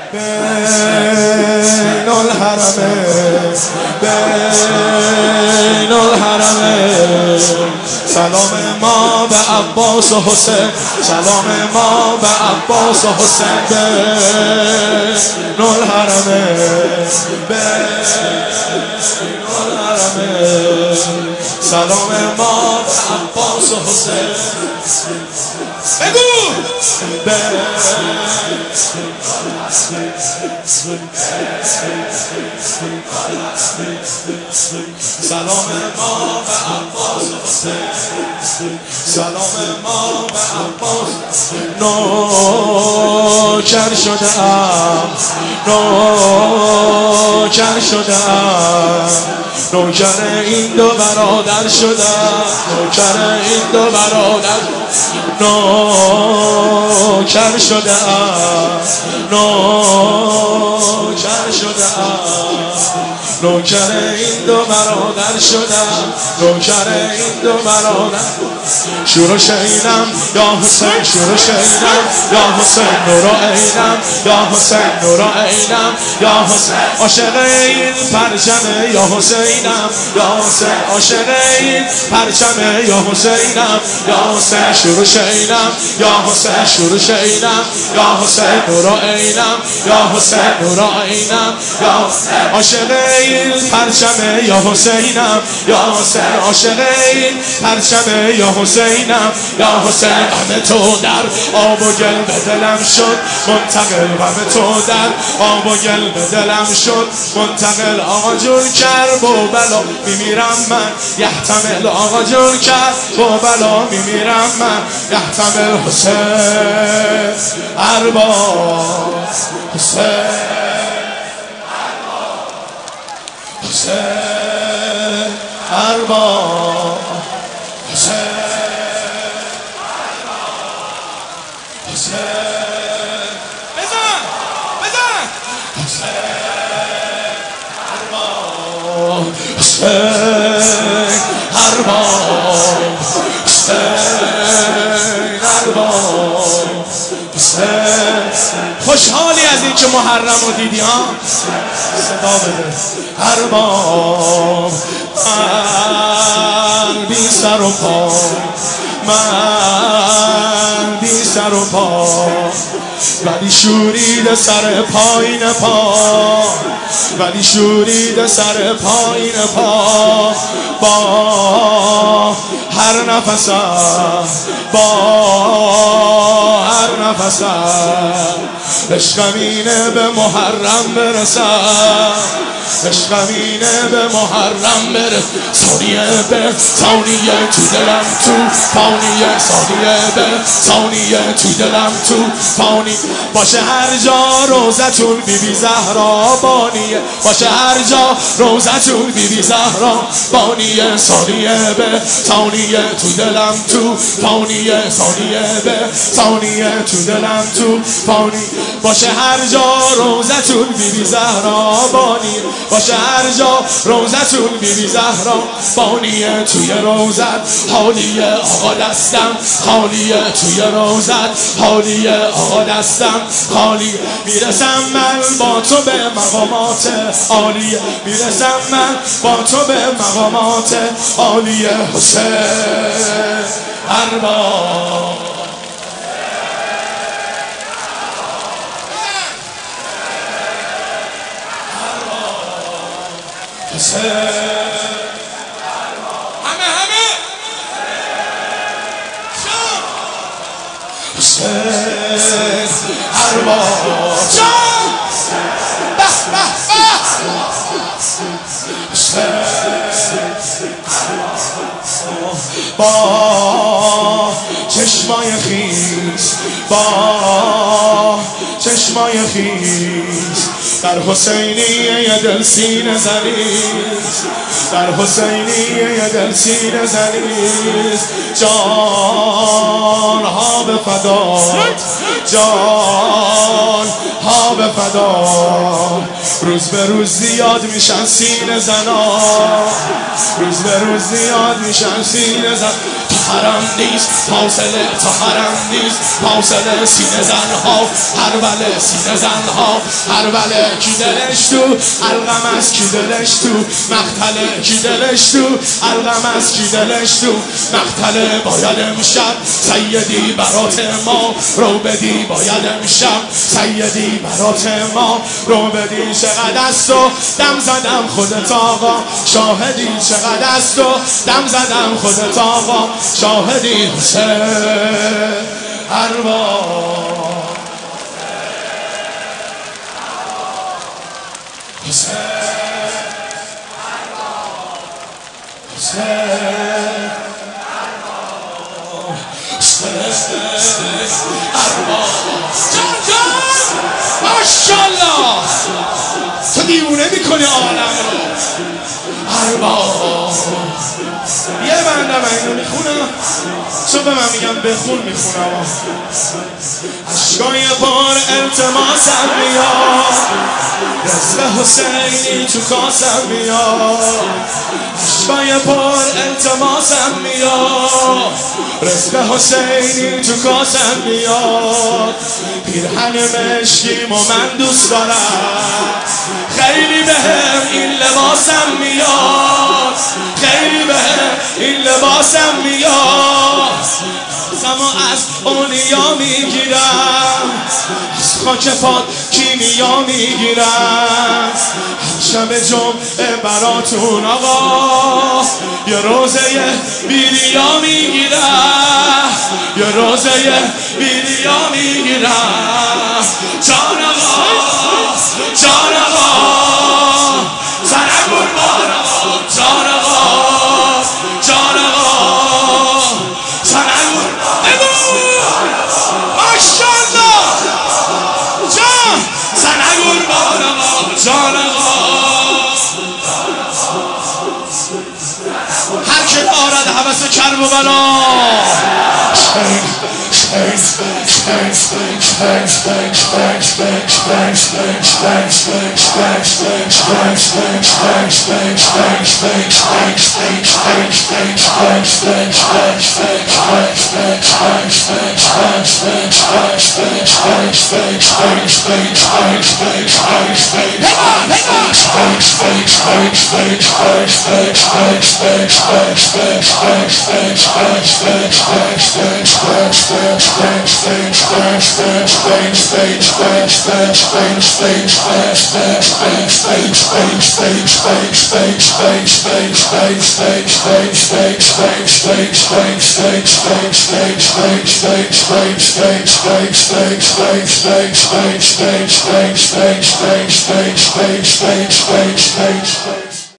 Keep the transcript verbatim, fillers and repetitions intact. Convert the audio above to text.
بین الحرمین بین الحرمین سلام ما به عباس و حسین سلام ما به عباس و حسین بین الحرمین بین الحرمین سلام ما به عباس و حسین بگو سلام ما به عباس و حسین سلام ما به عباس نوکر شده‌ام نوکر شده‌ام نوکر این دو برادر شدم نوکر این دو برادر نوکر شده‌ام نوکر شده‌ام نوکر این دو برادر شدم نوکر این دو برادر شور و شینم یا حسین شور و شینم یا حسین نور و عینم یا حسین نور و عینم یا حسین عاشق این پرچم یا حسینم یا حسین عاشق این پرچم یا حسینم یا حسین شور و شینم یا حسین شور و شینم یا حسین نور و عینم یا حسین نور و عینم یا عاشق این پرچم یا حسینم یا حسین عاشق این پرچم یا حسینم یا حسین غم تو در آب و گل به دلم شد منتقل غم تو در آب و گل به دلم شد منتقل آقا جون کرب و بلا میمیرم من یحتمل آقا جون کرب و بلا میمیرم من یحتمل حسین ارباب حسین حسین ارباب حسین حسین بزن بزن حسین ارباب حسین ارباب حسین ارباب حسین خوشحالی از این که محرم رو دیدی ها صدا بده ارباب من بی سر و پا من بی سر و پا ولی شورید سر پایین پا ولی شورید سر پایین پا با هر نفسم با هر نفسم عشقم اینه به محرم برسم عشقم اینه به محرم برسم ثانیه به ثانیه تو دلم تو ثانیه ثانیه به ثانیه تو دلم تو فانی باشه هر جا روزتون بی بی زهرا بانیه باشه هر جا روزتون بی بی زهرا بانیه ثانیه به ثانیه تو دلم تو فانیه ثانیه به ثانیه تو دلم تو فانی باشه هر جا روزتون بی بی زهرا بانیه باشه هر جا روزتون بی بی زهرا بانیه توی روزت حالیه آقا دستم خالیه توی روزت حالیه آقا دستم خالی میرسم من با تو به مقامات عالیه میرسم من با تو به مقامات عالیه حسین ارباب حسین همه همه شام حسین ارباب شام به به به حسین با چشمای خیس با چشمای خیس در حسینیه دل سینه زنیز در حسینیه دل سینه زنیز جان ها به فدا جان ها به فدا روز به روز زیاد میشن سینه زنا روز به روز زیاد میشن سینه زنا حرم نیست فاصله تا حرم نیست فاصله سینه زنها هر بله سینه زنها هر بله کی دلش تو الغم از کی دلش تو مقتله کی دلش تو الغم از کی دلش تو مقتله باید امشب سیدی برات ما رو بدی باید امشب سیدی برات ما رو بدی چقدر است و دم زدم خودت آقا شاهدی چقدر است و دم زدم خودت آقا شاهدی حسین ارباب حسین حسین ارباب جان جان ماشالله تو دیوونه میکنی عالم رو ارباب یه بنده من اینو میخونم چون به من میگم بخون میخونم عشقای پر التماسم میاد رزق حسینی تو کاسم میاد عشقای پر التماسم میاد رزق حسینی تو کاسم میاد پیرهن مشکیم و من دوست دارم خیلی بهم این لباسم میاد خیلی بهم این لباسم میاد سمو از اولیا میگیرم از خاک پات کیمیا میگیرم شب جمعه براتون آقا یه روزه بیریا میگیرم یه روزه بیریا میگیرم جان آقا جان آقا سر قربان آقا جان آقا جان آقا سر قربان ماشالله جان سر قربان آقا جان آقا هر که دارد هوس کرب و بلا Stage, stage, stage, stage, stage, stage, stage, stage, stage.